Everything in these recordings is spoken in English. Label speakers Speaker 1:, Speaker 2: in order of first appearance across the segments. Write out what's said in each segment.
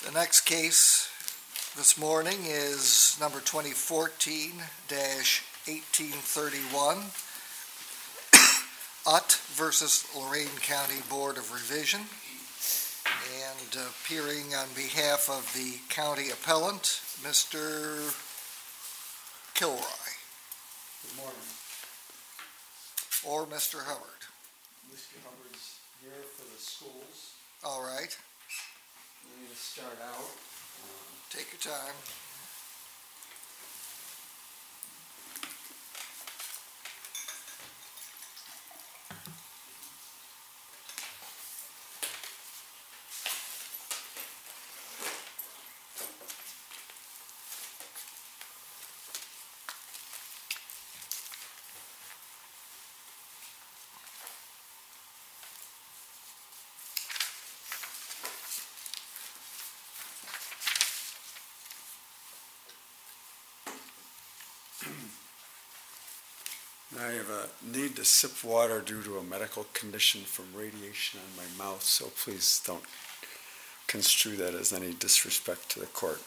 Speaker 1: The next case this morning is number 2014-1831, Utt versus Lorain County Board of Revision. And appearing on behalf of the county appellant, Mr. Kilroy.
Speaker 2: Good morning.
Speaker 1: Or Mr. Hubbard.
Speaker 2: Mr. Hubbard's here for the schools.
Speaker 1: All right.
Speaker 2: I'm going to start out.
Speaker 1: Take your time.
Speaker 2: I have a need to sip water due to a medical condition from radiation on my mouth, so please don't construe that as any disrespect to the court.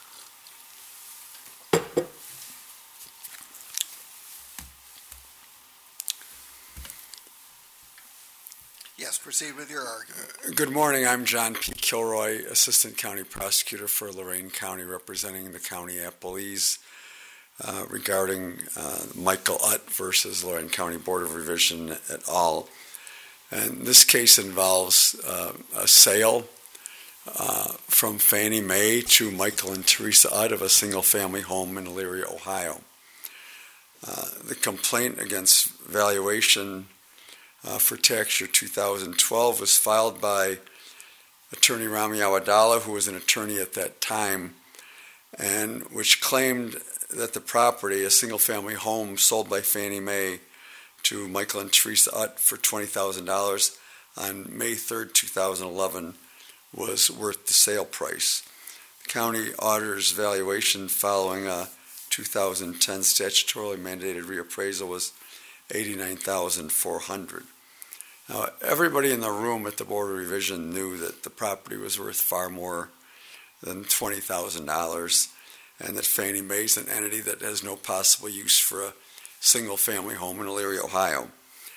Speaker 1: Yes, proceed with your argument.
Speaker 2: Good morning. I'm John P. Kilroy, Assistant County Prosecutor for Lorain County, representing the county appellees regarding Michael Utt versus Lorain County Board of Revision et al. And this case involves a sale from Fannie Mae to Michael and Teresa Utt of a single-family home in Elyria, Ohio. The complaint against valuation for tax year 2012 was filed by Attorney Rami Awadallah, who was an attorney at that time, and which claimed that the property, a single-family home sold by Fannie Mae to Michael and Teresa Utt for $20,000 on May 3rd, 2011, was worth the sale price. The county auditor's valuation following a 2010 statutorily mandated reappraisal was $89,400. Now, everybody in the room at the Board of Revision knew that the property was worth far more than $20,000, and that Fannie Mae is an entity that has no possible use for a single-family home in Elyria, Ohio.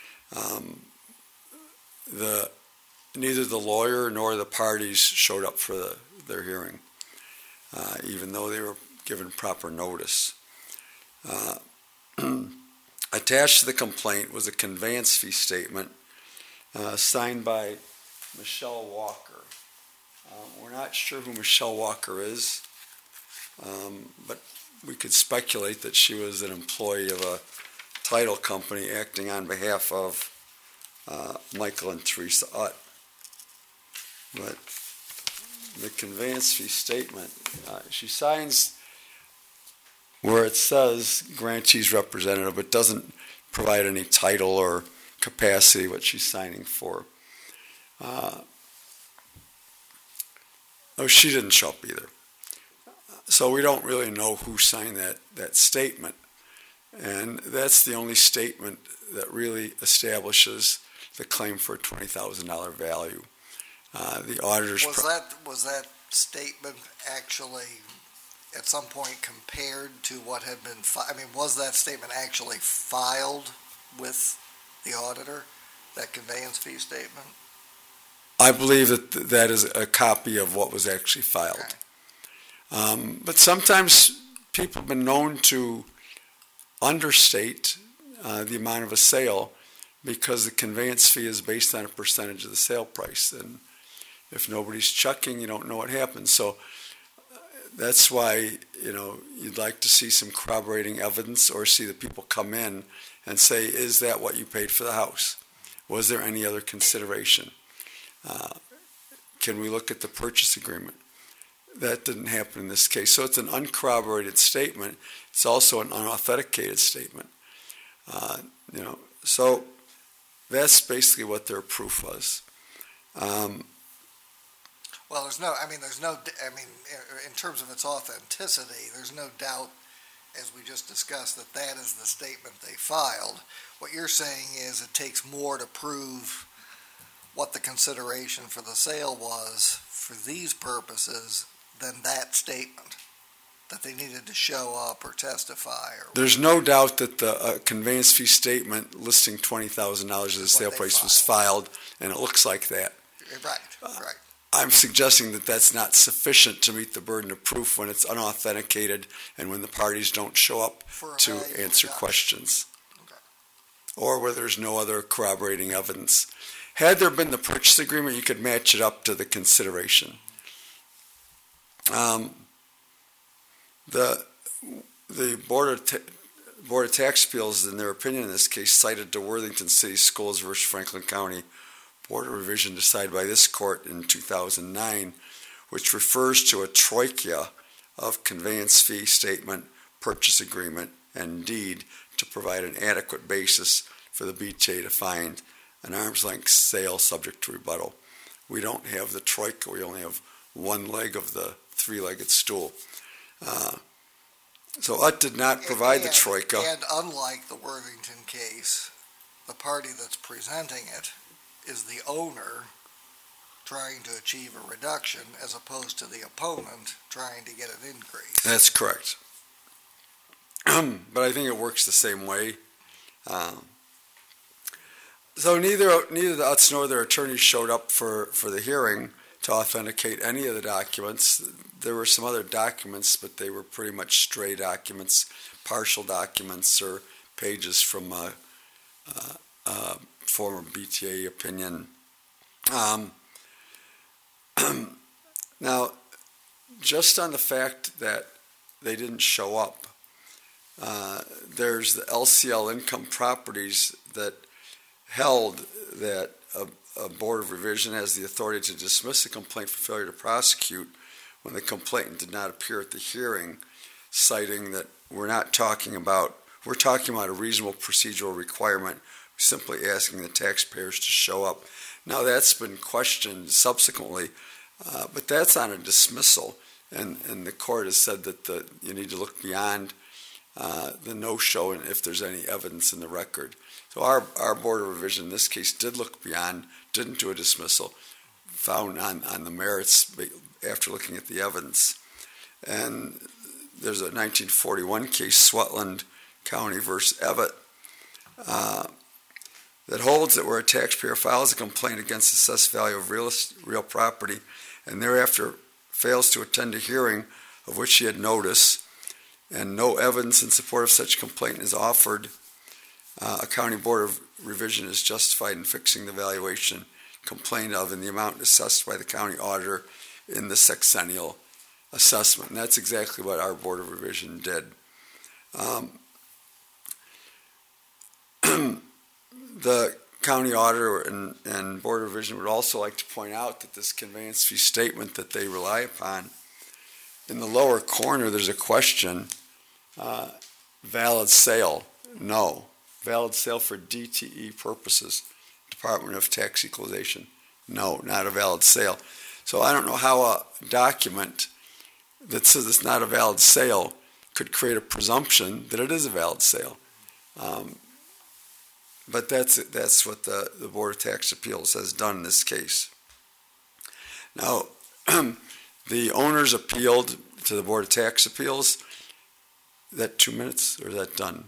Speaker 2: Neither the lawyer nor the parties showed up for their hearing, even though they were given proper notice. Attached to the complaint was a conveyance fee statement signed by Michelle Walker. We're not sure who Michelle Walker is, but we could speculate that she was an employee of a title company acting on behalf of Michael and Teresa Utt. But the conveyance fee statement, she signs where it says grantee's representative, but doesn't provide any title or capacity what she's signing for. She didn't show up either. So we don't really know who signed that statement. And that's the only statement that really establishes the claim for a $20,000 value. The auditors...
Speaker 1: Was that statement actually at some point compared to what had been was that statement actually filed with the auditor, that conveyance fee statement?
Speaker 2: I believe that is a copy of what was actually filed. Okay. But sometimes people have been known to understate the amount of a sale because the conveyance fee is based on a percentage of the sale price. And if nobody's checking, you don't know what happens. So that's why, you'd like to see some corroborating evidence or see the people come in and say, is that what you paid for the house? Was there any other consideration? Can we look at the purchase agreement? That didn't happen in this case. So it's an uncorroborated statement. It's also an unauthenticated statement. So that's basically what their proof was.
Speaker 1: Well, in terms of its authenticity, there's no doubt, as we just discussed, that is the statement they filed. What you're saying is it takes more to prove what the consideration for the sale was for these purposes than that statement, that they needed to show up or testify. Or
Speaker 2: There's no doubt that the conveyance fee statement listing $20,000 as the sale price was filed, and it looks like that.
Speaker 1: Right.
Speaker 2: I'm suggesting that that's not sufficient to meet the burden of proof when it's unauthenticated and when the parties don't show up to answer questions.
Speaker 1: Okay.
Speaker 2: Or where there's no other corroborating evidence. Had there been the purchase agreement, you could match it up to the consideration. The Board of Tax Appeals, in their opinion in this case, cited the Worthington City Schools versus Franklin County Board of Revision decided by this court in 2009, which refers to a troika of conveyance fee statement, purchase agreement, and deed to provide an adequate basis for the BTA to find an arm's length sale subject to rebuttal. We don't have the troika, we only have one leg of the three-legged stool. So UT did not provide the troika.
Speaker 1: And unlike the Worthington case, the party that's presenting it is the owner trying to achieve a reduction as opposed to the opponent trying to get an increase.
Speaker 2: That's correct. But I think it works the same way. So neither the UTs nor their attorneys showed up for the hearing to authenticate any of the documents. There were some other documents, but they were pretty much stray documents, partial documents, or pages from former BTA opinion. Now, just on the fact that they didn't show up, there's the LCL Income Properties that held that a Board of Revision has the authority to dismiss a complaint for failure to prosecute when the complainant did not appear at the hearing, citing that we're talking about a reasonable procedural requirement, simply asking the taxpayers to show up. Now that's been questioned subsequently, but that's on a dismissal, and the court has said that you need to look beyond the no-show and if there's any evidence in the record. So our Board of Revision in this case did look beyond, didn't do a dismissal, found on the merits after looking at the evidence. And there's a 1941 case, Swetland County versus Evatt, that holds that where a taxpayer files a complaint against assessed value of real property and thereafter fails to attend a hearing of which he had notice and no evidence in support of such complaint is offered, a county board of revision is justified in fixing the valuation complained of in the amount assessed by the county auditor in the sexennial assessment. And that's exactly what our board of revision did. The county auditor and board of revision would also like to point out that this conveyance fee statement that they rely upon, in the lower corner there's a question, valid sale, no. Valid sale for DTE purposes, Department of Tax Equalization, no, not a valid sale. So I don't know how a document that says it's not a valid sale could create a presumption that it is a valid sale. But that's what the Board of Tax Appeals has done in this case. Now, the owners appealed to the Board of Tax Appeals. Is that 2 minutes, or is that done?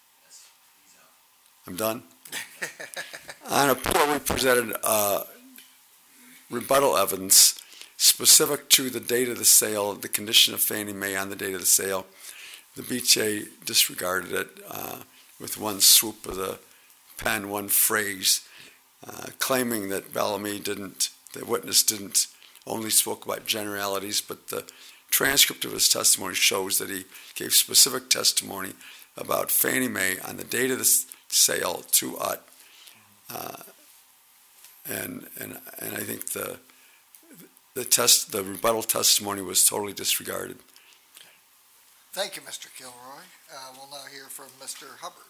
Speaker 2: I'm done? On appeal, we presented rebuttal evidence specific to the date of the sale, the condition of Fannie Mae on the date of the sale. The BTA disregarded it with one swoop of the pen, one phrase, claiming that Bellamy the witness didn't only spoke about generalities, but the transcript of his testimony shows that he gave specific testimony about Fannie Mae on the date of the sale to UT. And I think the rebuttal testimony was totally disregarded.
Speaker 1: Thank you, Mr. Kilroy. We'll now hear from Mr. Hubbard.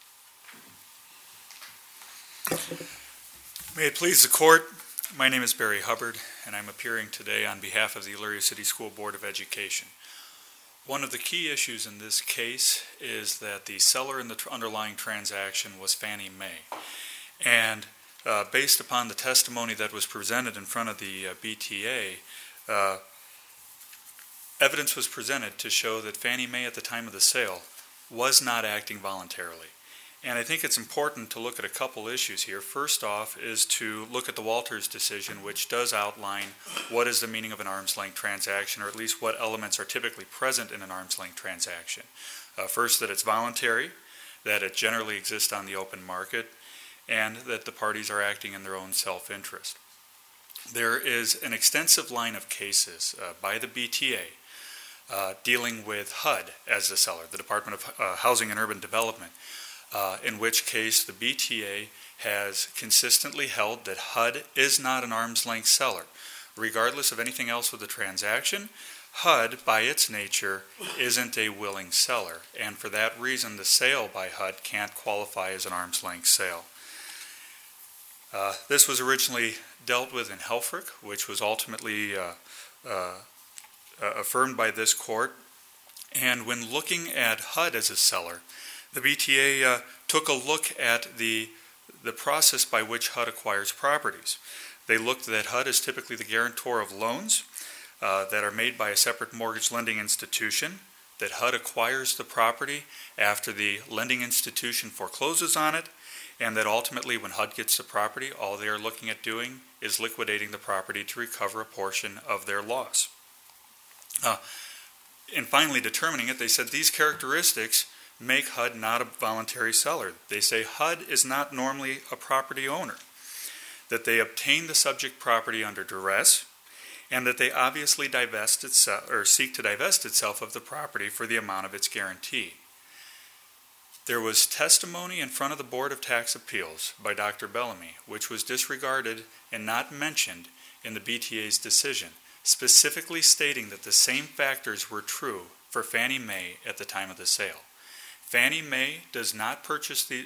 Speaker 3: May it please the court, my name is Barry Hubbard, and I'm appearing today on behalf of the Elyria City School Board of Education. One of the key issues in this case is that the seller in the underlying transaction was Fannie Mae. And based upon the testimony that was presented in front of the BTA, evidence was presented to show that Fannie Mae at the time of the sale was not acting voluntarily. And I think it's important to look at a couple issues here. First off is to look at the Walters decision, which does outline what is the meaning of an arm's length transaction, or at least what elements are typically present in an arm's length transaction. First, that it's voluntary, that it generally exists on the open market, and that the parties are acting in their own self-interest. There is an extensive line of cases by the BTA dealing with HUD as the seller, the Department of Housing and Urban Development, in which case the BTA has consistently held that HUD is not an arm's length seller. Regardless of anything else with the transaction, HUD, by its nature, isn't a willing seller, and for that reason the sale by HUD can't qualify as an arm's length sale. This was originally dealt with in Helfrich, which was ultimately affirmed by this court, and when looking at HUD as a seller, the BTA took a look at the process by which HUD acquires properties. They looked that HUD is typically the guarantor of loans that are made by a separate mortgage lending institution, that HUD acquires the property after the lending institution forecloses on it, and that ultimately when HUD gets the property, all they are looking at doing is liquidating the property to recover a portion of their loss. And finally determining it, they said these characteristics make HUD not a voluntary seller. They say HUD is not normally a property owner, that they obtain the subject property under duress, and that they obviously divest itself or seek to divest itself of the property for the amount of its guarantee. There was testimony in front of the Board of Tax Appeals by Dr. Bellamy, which was disregarded and not mentioned in the BTA's decision, specifically stating that the same factors were true for Fannie Mae at the time of the sale. Fannie Mae does not purchase these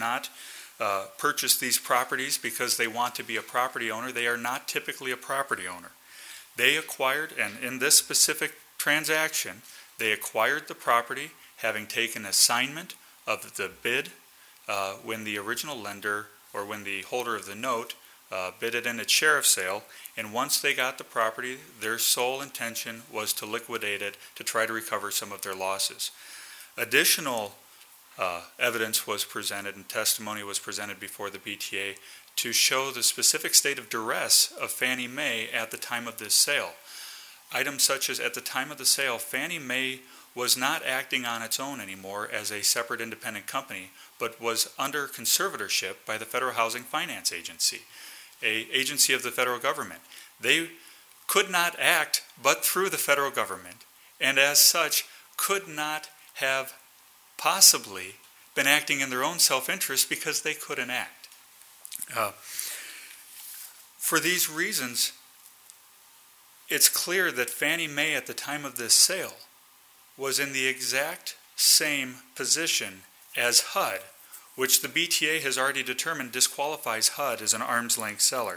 Speaker 3: properties because they want to be a property owner. They are not typically a property owner. They acquired, and in this specific transaction, they acquired the property having taken assignment of the bid when the original lender or when the holder of the note bid it in a sheriff sale, and once they got the property, their sole intention was to liquidate it to try to recover some of their losses. Additional evidence was presented and testimony was presented before the BTA to show the specific state of duress of Fannie Mae at the time of this sale. Items such as at the time of the sale, Fannie Mae was not acting on its own anymore as a separate independent company, but was under conservatorship by the Federal Housing Finance Agency, an agency of the federal government. They could not act but through the federal government, and as such could not have possibly been acting in their own self-interest because they couldn't act. For these reasons, it's clear that Fannie Mae at the time of this sale was in the exact same position as HUD, which the BTA has already determined disqualifies HUD as an arm's length seller.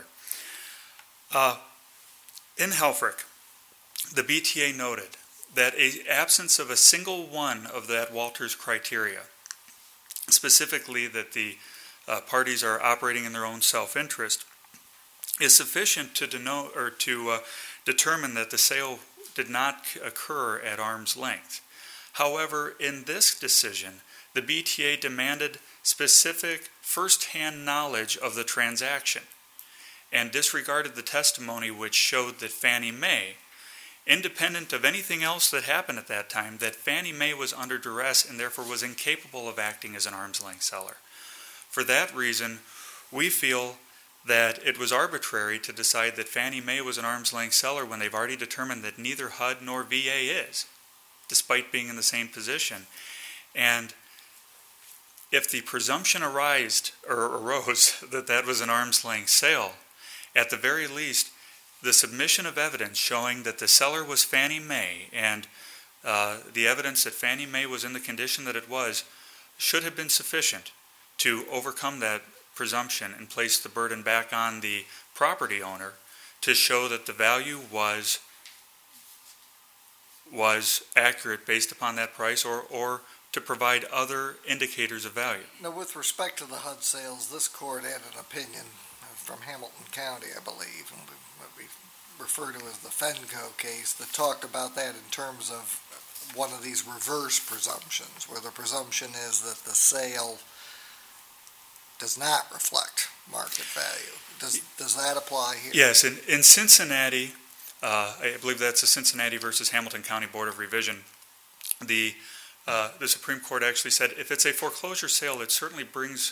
Speaker 3: In Helfrich, the BTA noted that an absence of a single one of that Walters criteria, specifically that the parties are operating in their own self-interest, is sufficient to denote or to determine that the sale did not occur at arm's length. However, in this decision, the BTA demanded specific first-hand knowledge of the transaction and disregarded the testimony which showed that Fannie Mae, independent of anything else that happened at that time, that Fannie Mae was under duress and therefore was incapable of acting as an arm's length seller. For that reason, we feel that it was arbitrary to decide that Fannie Mae was an arm's length seller when they've already determined that neither HUD nor VA is, despite being in the same position. And if the presumption arose that that was an arm's length sale, at the very least, the submission of evidence showing that the seller was Fannie Mae and the evidence that Fannie Mae was in the condition that it was should have been sufficient to overcome that presumption and place the burden back on the property owner to show that the value was accurate based upon that price or to provide other indicators of value.
Speaker 1: Now, with respect to the HUD sales, this court had an opinion from Hamilton County, I believe, and what we refer to as the Fenco case, that talked about that in terms of one of these reverse presumptions, where the presumption is that the sale does not reflect market value. Does that apply here?
Speaker 3: Yes, in Cincinnati, I believe that's the Cincinnati versus Hamilton County Board of Revision, the Supreme Court actually said if it's a foreclosure sale, it certainly brings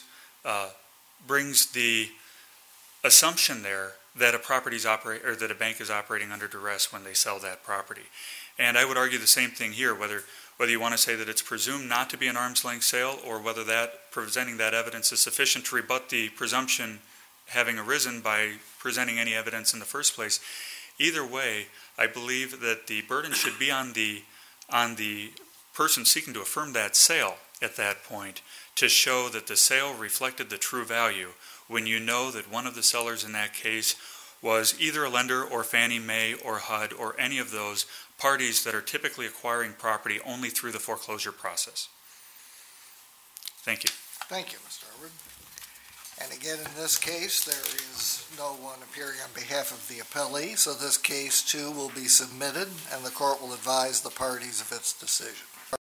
Speaker 3: the assumption there that that a bank is operating under duress when they sell that property. And I would argue the same thing here, whether you want to say that it's presumed not to be an arm's length sale, or whether that presenting that evidence is sufficient to rebut the presumption having arisen by presenting any evidence in the first place. Either way, I believe that the burden should be on the person seeking to affirm that sale at that point to show that the sale reflected the true value, when you know that one of the sellers in that case was either a lender or Fannie Mae or HUD or any of those parties that are typically acquiring property only through the foreclosure process. Thank you.
Speaker 1: Thank you, Mr. Harwood. And again, in this case, there is no one appearing on behalf of the appellee, so this case too will be submitted and the court will advise the parties of its decision.